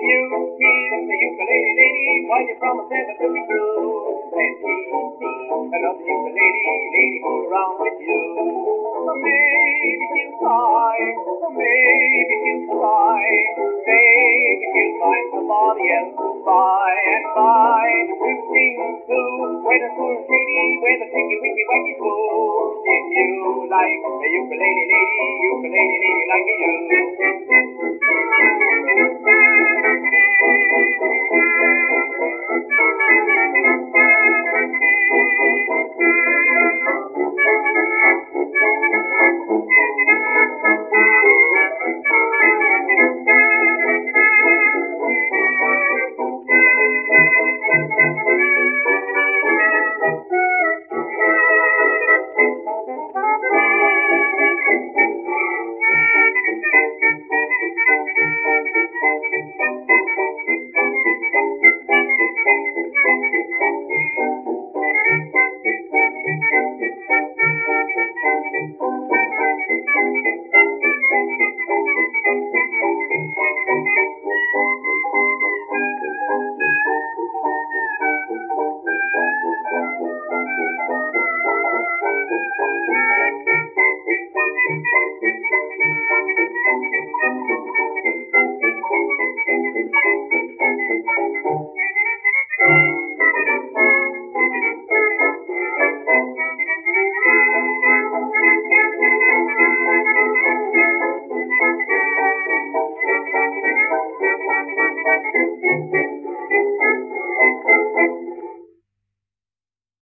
you hear the ukulele lady while you promise never to be true, and see another ukulele lady go around with you. Maybe she'll cry, maybe she'll cry, maybe she'll find somebody else by and by to sing to, where the cool shady, where the sticky wicky wacky fool. If you like a ukulele lady like you.